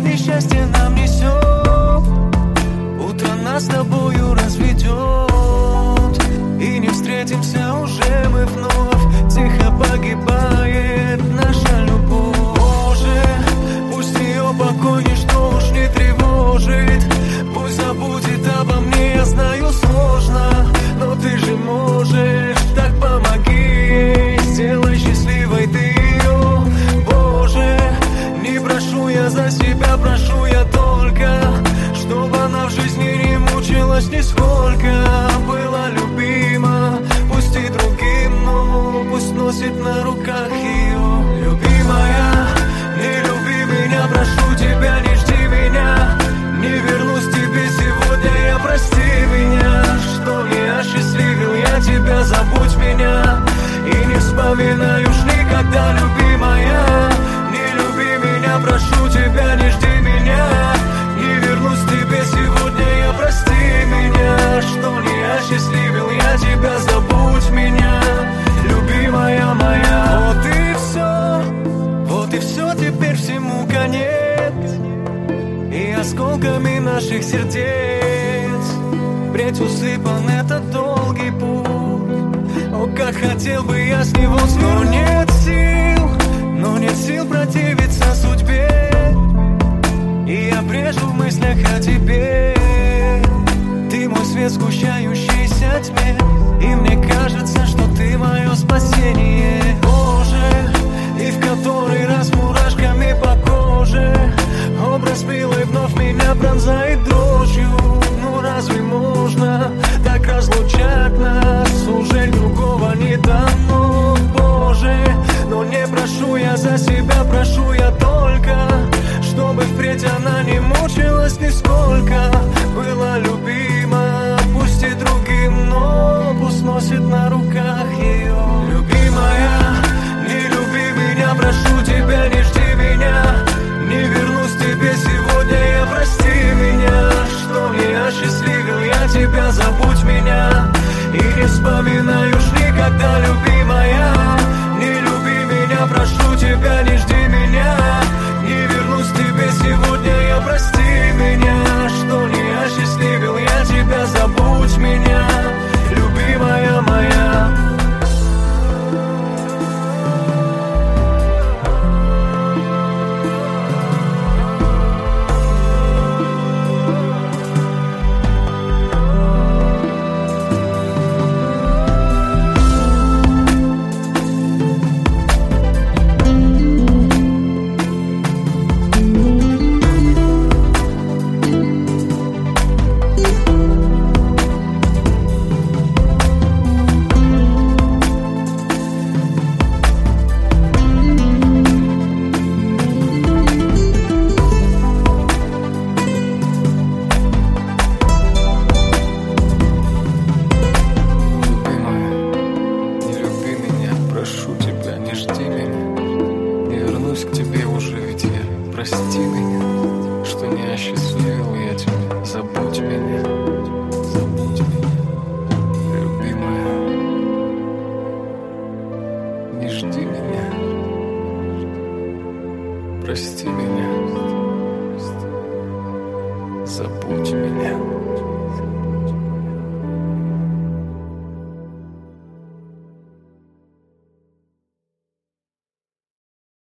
несчастье нам несет, утро нас с тобою разведет, и не встретимся уже мы вновь. Тихо погибает наша любовь. Боже, пусть ее покой ничто уж не тревожит, пусть забудет обо мне, я знаю сложно, но ты же можешь, так помоги ей, сделай счастливой ты ее. Боже, не прошу я за себя, прошу я только, чтобы она в жизни не мучилась нисколько, была любима, пусть и другим, но пусть носит на руках ее. Любимая, не люби меня, прошу тебя, не жди меня, не вернусь к тебе сегодня, я прости меня, что не осчастливил я тебя, забудь меня и не вспоминай уж никогда, любимая. Не люби меня, прошу тебя, не жди меня, не вернусь к тебе сегодня, я прости меня, что не осчастливил я тебя, забудь меня, любимая моя. Вот и все, теперь всему конец, и осколками наших сердец впредь усыпан этот долгий путь. О, как хотел бы я с него свернуть, но нет сил противиться судьбе, и я брежу в мыслях о тебе. Ты мой свет в сгущающейся тьме, и мне кажется, что ты мое спасение. Боже, и в который раз мурашками по коже образ милый вновь меня пронзает дрожью. Ну разве можно так разлучать нас? Уже другого не дано, Боже. Но не прошу я за себя, прошу я только, чтобы впредь она не мучилась нисколько, была любима, пусть и другим, но пусть носит на руках ее. Любимая, не люби меня, прошу тебя, не жди меня, не вернусь к тебе сегодня, я прости меня, что не осчастливил я тебя, забудь меня и не вспоминай уж никогда, любимая. Не люби меня, прошу тебя, не жди меня, не вернусь к тебе сегодня, я прости меня, что не осчастливил я тебя, забудь меня, любимая моя. Прости меня, что не осчастливил я тебя, забудь меня, любимая. Не жди меня, прости меня, забудь меня.